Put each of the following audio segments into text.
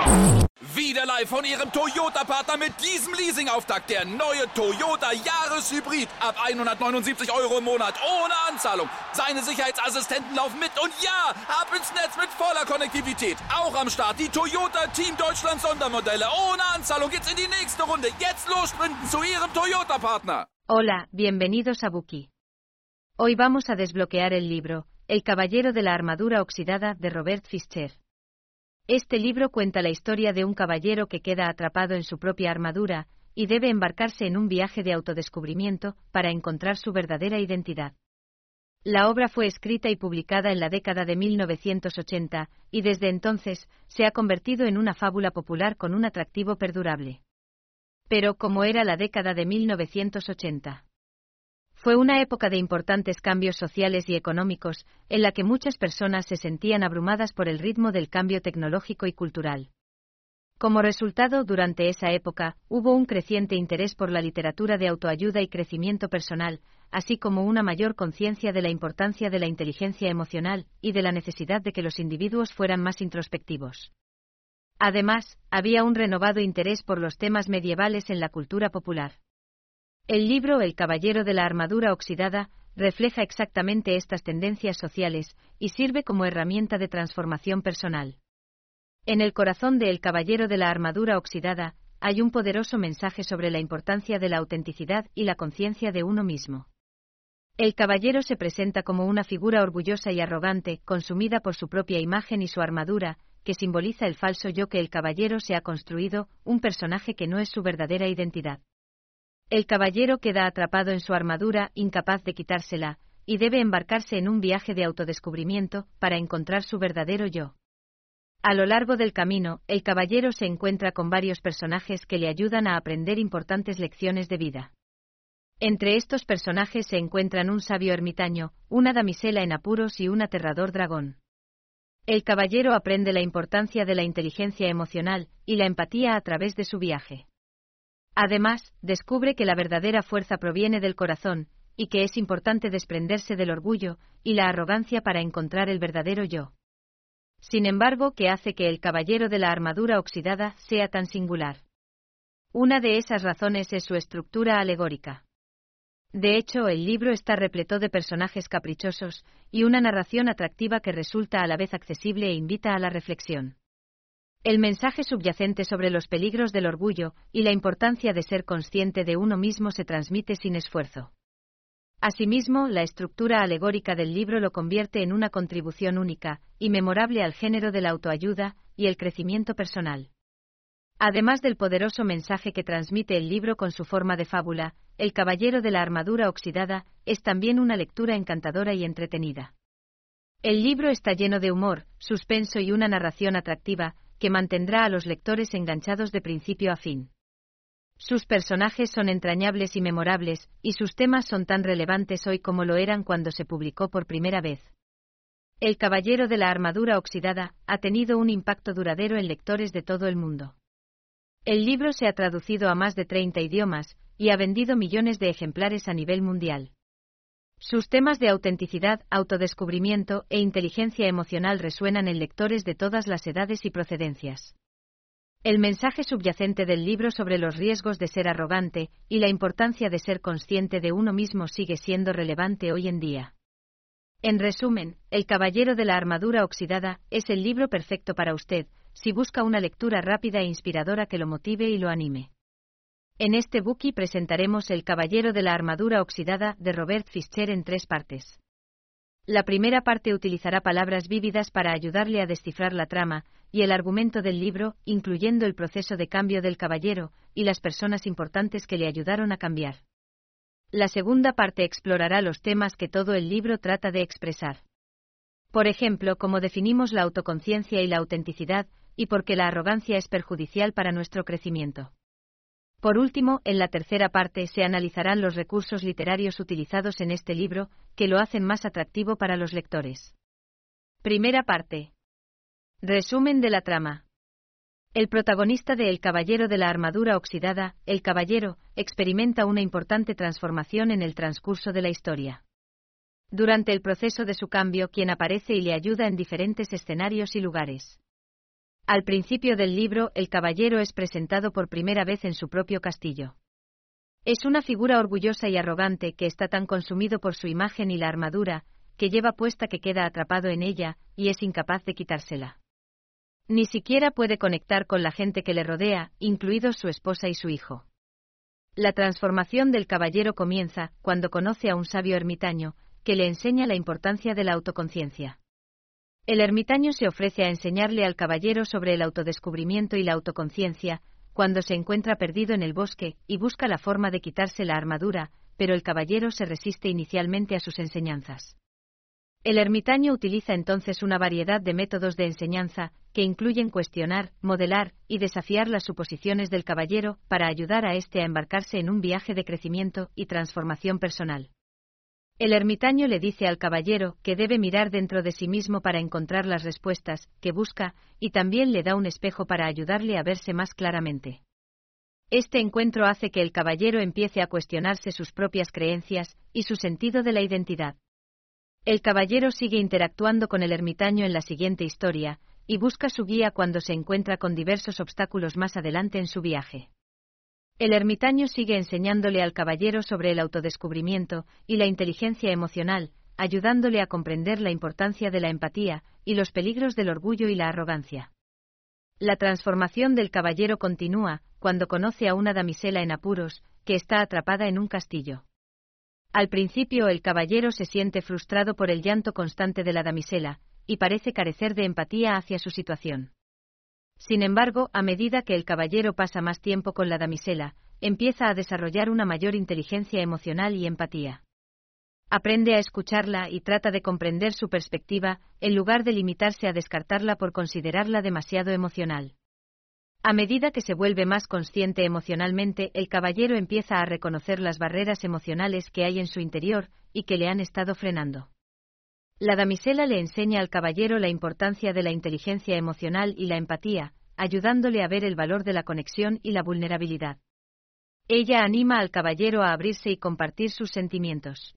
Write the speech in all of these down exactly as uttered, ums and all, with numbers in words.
Wieder live von Ihrem Toyota-Partner mit diesem Leasing-Auftakt. Der neue Toyota Jahreshybrid. Ab hundertneunundsiebzig Euro im Monat. Ohne Anzahlung. Seine Sicherheitsassistenten laufen mit. Und ja, ab ins Netz mit voller Konnektivität. Auch am Start die Toyota Team Deutschland Sondermodelle. Ohne Anzahlung geht's in die nächste Runde. Jetzt los sprinten zu Ihrem Toyota-Partner. Hola, bienvenidos a Buki. Hoy vamos a desbloquear el libro El Caballero de la Armadura Oxidada de Robert Fischer. Este libro cuenta la historia de un caballero que queda atrapado en su propia armadura y debe embarcarse en un viaje de autodescubrimiento para encontrar su verdadera identidad. La obra fue escrita y publicada en la década de mil novecientos ochenta y desde entonces se ha convertido en una fábula popular con un atractivo perdurable. Pero ¿cómo era la década de mil novecientos ochenta? Fue una época de importantes cambios sociales y económicos, en la que muchas personas se sentían abrumadas por el ritmo del cambio tecnológico y cultural. Como resultado, durante esa época, hubo un creciente interés por la literatura de autoayuda y crecimiento personal, así como una mayor conciencia de la importancia de la inteligencia emocional y de la necesidad de que los individuos fueran más introspectivos. Además, había un renovado interés por los temas medievales en la cultura popular. El libro El Caballero de la Armadura Oxidada refleja exactamente estas tendencias sociales y sirve como herramienta de transformación personal. En el corazón de El Caballero de la Armadura Oxidada hay un poderoso mensaje sobre la importancia de la autenticidad y la conciencia de uno mismo. El caballero se presenta como una figura orgullosa y arrogante, consumida por su propia imagen y su armadura, que simboliza el falso yo que el caballero se ha construido, un personaje que no es su verdadera identidad. El caballero queda atrapado en su armadura, incapaz de quitársela, y debe embarcarse en un viaje de autodescubrimiento para encontrar su verdadero yo. A lo largo del camino, el caballero se encuentra con varios personajes que le ayudan a aprender importantes lecciones de vida. Entre estos personajes se encuentran un sabio ermitaño, una damisela en apuros y un aterrador dragón. El caballero aprende la importancia de la inteligencia emocional y la empatía a través de su viaje. Además, descubre que la verdadera fuerza proviene del corazón, y que es importante desprenderse del orgullo y la arrogancia para encontrar el verdadero yo. Sin embargo, ¿qué hace que el caballero de la armadura oxidada sea tan singular? Una de esas razones es su estructura alegórica. De hecho, el libro está repleto de personajes caprichosos y una narración atractiva que resulta a la vez accesible e invita a la reflexión. El mensaje subyacente sobre los peligros del orgullo y la importancia de ser consciente de uno mismo se transmite sin esfuerzo. Asimismo, la estructura alegórica del libro lo convierte en una contribución única y memorable al género de la autoayuda y el crecimiento personal. Además del poderoso mensaje que transmite el libro con su forma de fábula, El Caballero de la Armadura Oxidada es también una lectura encantadora y entretenida. El libro está lleno de humor, suspenso y una narración atractiva, que mantendrá a los lectores enganchados de principio a fin. Sus personajes son entrañables y memorables, y sus temas son tan relevantes hoy como lo eran cuando se publicó por primera vez. El Caballero de la Armadura Oxidada ha tenido un impacto duradero en lectores de todo el mundo. El libro se ha traducido a más de treinta idiomas, y ha vendido millones de ejemplares a nivel mundial. Sus temas de autenticidad, autodescubrimiento e inteligencia emocional resuenan en lectores de todas las edades y procedencias. El mensaje subyacente del libro sobre los riesgos de ser arrogante y la importancia de ser consciente de uno mismo sigue siendo relevante hoy en día. En resumen, El Caballero de la Armadura Oxidada es el libro perfecto para usted, si busca una lectura rápida e inspiradora que lo motive y lo anime. En este Buki presentaremos El Caballero de la Armadura Oxidada de Robert Fischer en tres partes. La primera parte utilizará palabras vívidas para ayudarle a descifrar la trama y el argumento del libro, incluyendo el proceso de cambio del caballero y las personas importantes que le ayudaron a cambiar. La segunda parte explorará los temas que todo el libro trata de expresar. Por ejemplo, cómo definimos la autoconciencia y la autenticidad, y por qué la arrogancia es perjudicial para nuestro crecimiento. Por último, en la tercera parte se analizarán los recursos literarios utilizados en este libro, que lo hacen más atractivo para los lectores. Primera parte. Resumen de la trama. El protagonista de El Caballero de la Armadura Oxidada, el caballero, experimenta una importante transformación en el transcurso de la historia. Durante el proceso de su cambio, quien aparece y le ayuda en diferentes escenarios y lugares. Al principio del libro, el caballero es presentado por primera vez en su propio castillo. Es una figura orgullosa y arrogante que está tan consumido por su imagen y la armadura que lleva puesta que queda atrapado en ella y es incapaz de quitársela. Ni siquiera puede conectar con la gente que le rodea, incluidos su esposa y su hijo. La transformación del caballero comienza cuando conoce a un sabio ermitaño que le enseña la importancia de la autoconciencia. El ermitaño se ofrece a enseñarle al caballero sobre el autodescubrimiento y la autoconciencia, cuando se encuentra perdido en el bosque y busca la forma de quitarse la armadura, pero el caballero se resiste inicialmente a sus enseñanzas. El ermitaño utiliza entonces una variedad de métodos de enseñanza, que incluyen cuestionar, modelar y desafiar las suposiciones del caballero para ayudar a éste a embarcarse en un viaje de crecimiento y transformación personal. El ermitaño le dice al caballero que debe mirar dentro de sí mismo para encontrar las respuestas que busca, y también le da un espejo para ayudarle a verse más claramente. Este encuentro hace que el caballero empiece a cuestionarse sus propias creencias y su sentido de la identidad. El caballero sigue interactuando con el ermitaño en la siguiente historia, y busca su guía cuando se encuentra con diversos obstáculos más adelante en su viaje. El ermitaño sigue enseñándole al caballero sobre el autodescubrimiento y la inteligencia emocional, ayudándole a comprender la importancia de la empatía y los peligros del orgullo y la arrogancia. La transformación del caballero continúa cuando conoce a una damisela en apuros, que está atrapada en un castillo. Al principio el caballero se siente frustrado por el llanto constante de la damisela, y parece carecer de empatía hacia su situación. Sin embargo, a medida que el caballero pasa más tiempo con la damisela, empieza a desarrollar una mayor inteligencia emocional y empatía. Aprende a escucharla y trata de comprender su perspectiva, en lugar de limitarse a descartarla por considerarla demasiado emocional. A medida que se vuelve más consciente emocionalmente, el caballero empieza a reconocer las barreras emocionales que hay en su interior y que le han estado frenando. La damisela le enseña al caballero la importancia de la inteligencia emocional y la empatía, ayudándole a ver el valor de la conexión y la vulnerabilidad. Ella anima al caballero a abrirse y compartir sus sentimientos.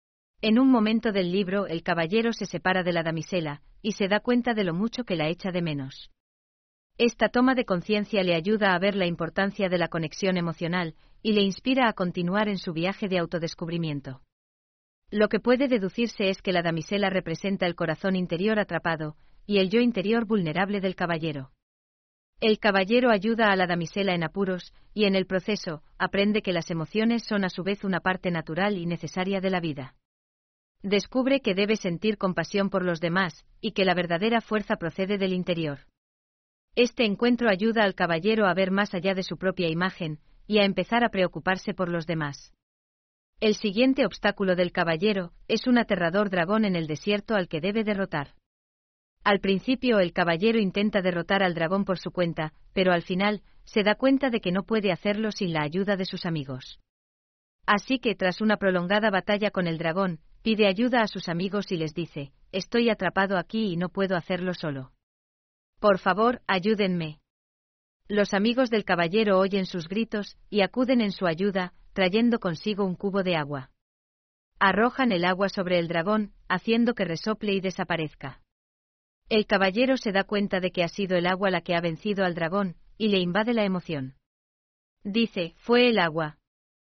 En un momento del libro, el caballero se separa de la damisela y se da cuenta de lo mucho que la echa de menos. Esta toma de conciencia le ayuda a ver la importancia de la conexión emocional y le inspira a continuar en su viaje de autodescubrimiento. Lo que puede deducirse es que la damisela representa el corazón interior atrapado y el yo interior vulnerable del caballero. El caballero ayuda a la damisela en apuros y en el proceso aprende que las emociones son a su vez una parte natural y necesaria de la vida. Descubre que debe sentir compasión por los demás y que la verdadera fuerza procede del interior. Este encuentro ayuda al caballero a ver más allá de su propia imagen y a empezar a preocuparse por los demás. El siguiente obstáculo del caballero es un aterrador dragón en el desierto al que debe derrotar. Al principio el caballero intenta derrotar al dragón por su cuenta, pero al final se da cuenta de que no puede hacerlo sin la ayuda de sus amigos. Así que tras una prolongada batalla con el dragón, pide ayuda a sus amigos y les dice: «Estoy atrapado aquí y no puedo hacerlo solo. Por favor, ayúdenme». Los amigos del caballero oyen sus gritos y acuden en su ayuda, trayendo consigo un cubo de agua. Arrojan el agua sobre el dragón, haciendo que resople y desaparezca. El caballero se da cuenta de que ha sido el agua la que ha vencido al dragón, y le invade la emoción. Dice: «Fue el agua.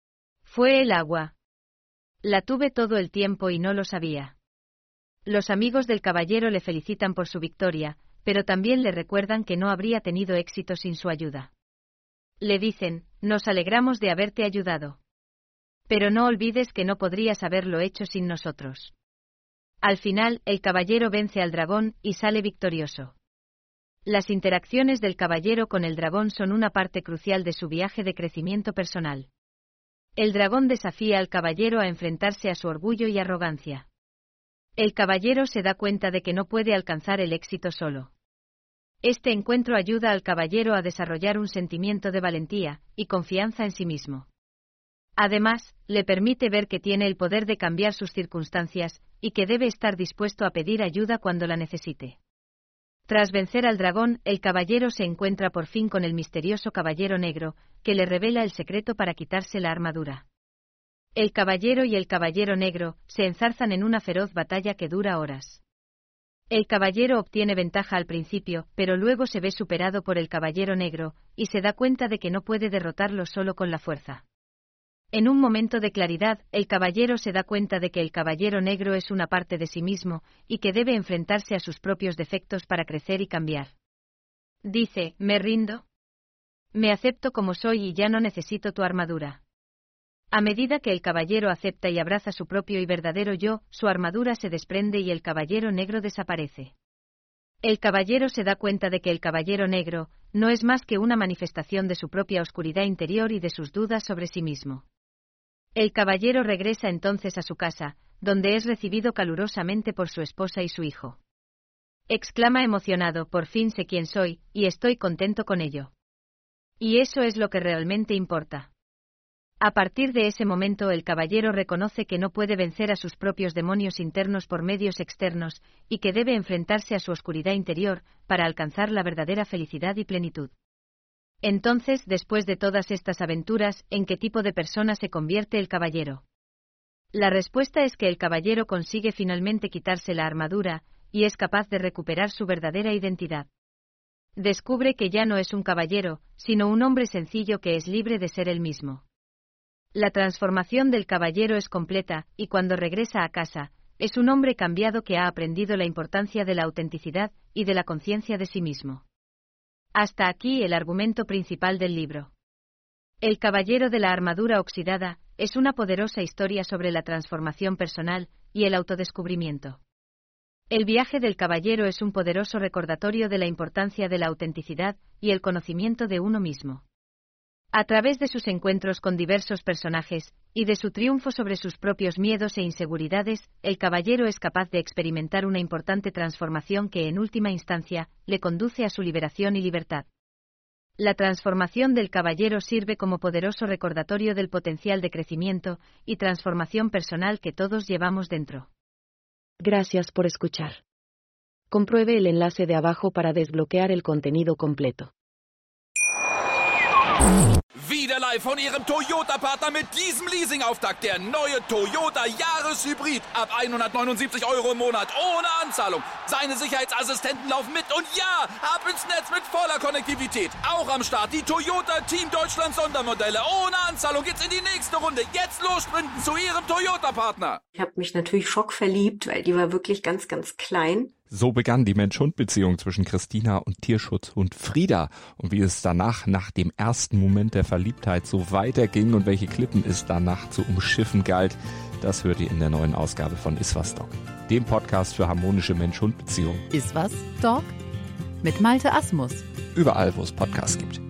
Fue el agua. La tuve todo el tiempo y no lo sabía». Los amigos del caballero le felicitan por su victoria, pero también le recuerdan que no habría tenido éxito sin su ayuda. Le dicen: «Nos alegramos de haberte ayudado. Pero no olvides que no podrías haberlo hecho sin nosotros». Al final, el caballero vence al dragón y sale victorioso. Las interacciones del caballero con el dragón son una parte crucial de su viaje de crecimiento personal. El dragón desafía al caballero a enfrentarse a su orgullo y arrogancia. El caballero se da cuenta de que no puede alcanzar el éxito solo. Este encuentro ayuda al caballero a desarrollar un sentimiento de valentía y confianza en sí mismo. Además, le permite ver que tiene el poder de cambiar sus circunstancias y que debe estar dispuesto a pedir ayuda cuando la necesite. Tras vencer al dragón, el caballero se encuentra por fin con el misterioso caballero negro, que le revela el secreto para quitarse la armadura. El caballero y el caballero negro se enzarzan en una feroz batalla que dura horas. El caballero obtiene ventaja al principio, pero luego se ve superado por el caballero negro, y se da cuenta de que no puede derrotarlo solo con la fuerza. En un momento de claridad, el caballero se da cuenta de que el caballero negro es una parte de sí mismo, y que debe enfrentarse a sus propios defectos para crecer y cambiar. Dice, ¿me rindo? Me acepto como soy y ya no necesito tu armadura. A medida que el caballero acepta y abraza su propio y verdadero yo, su armadura se desprende y el caballero negro desaparece. El caballero se da cuenta de que el caballero negro no es más que una manifestación de su propia oscuridad interior y de sus dudas sobre sí mismo. El caballero regresa entonces a su casa, donde es recibido calurosamente por su esposa y su hijo. Exclama emocionado, por fin sé quién soy, y estoy contento con ello. Y eso es lo que realmente importa. A partir de ese momento el caballero reconoce que no puede vencer a sus propios demonios internos por medios externos, y que debe enfrentarse a su oscuridad interior, para alcanzar la verdadera felicidad y plenitud. Entonces, después de todas estas aventuras, ¿en qué tipo de persona se convierte el caballero? La respuesta es que el caballero consigue finalmente quitarse la armadura, y es capaz de recuperar su verdadera identidad. Descubre que ya no es un caballero, sino un hombre sencillo que es libre de ser él mismo. La transformación del caballero es completa, y cuando regresa a casa, es un hombre cambiado que ha aprendido la importancia de la autenticidad y de la conciencia de sí mismo. Hasta aquí el argumento principal del libro. El caballero de la armadura oxidada es una poderosa historia sobre la transformación personal y el autodescubrimiento. El viaje del caballero es un poderoso recordatorio de la importancia de la autenticidad y el conocimiento de uno mismo. A través de sus encuentros con diversos personajes, y de su triunfo sobre sus propios miedos e inseguridades, el caballero es capaz de experimentar una importante transformación que en última instancia, le conduce a su liberación y libertad. La transformación del caballero sirve como poderoso recordatorio del potencial de crecimiento y transformación personal que todos llevamos dentro. Gracias por escuchar. Compruebe el enlace de abajo para desbloquear el contenido completo. Wieder live von Ihrem Toyota-Partner mit diesem Leasing-Auftakt. Der neue Toyota Jahreshybrid. Ab hundertneunundsiebzig Euro im Monat. Ohne Anzahlung. Seine Sicherheitsassistenten laufen mit. Und ja, ab ins Netz mit voller Konnektivität. Auch am Start die Toyota Team Deutschland Sondermodelle. Ohne Anzahlung geht's in die nächste Runde. Jetzt los sprinten zu Ihrem Toyota-Partner. Ich habe mich natürlich schockverliebt, weil die war wirklich ganz, ganz klein. So begann die Mensch-Hund-Beziehung zwischen Christina und Tierschutzhund Frieda. Und wie es danach, nach dem ersten Moment der Verliebtheit, so weiterging und welche Klippen es danach zu umschiffen galt, das hört ihr in der neuen Ausgabe von Iswas Dog, dem Podcast für harmonische Mensch-Hund-Beziehungen. Iswas Dog? Mit Malte Asmus. Überall, wo es Podcasts gibt.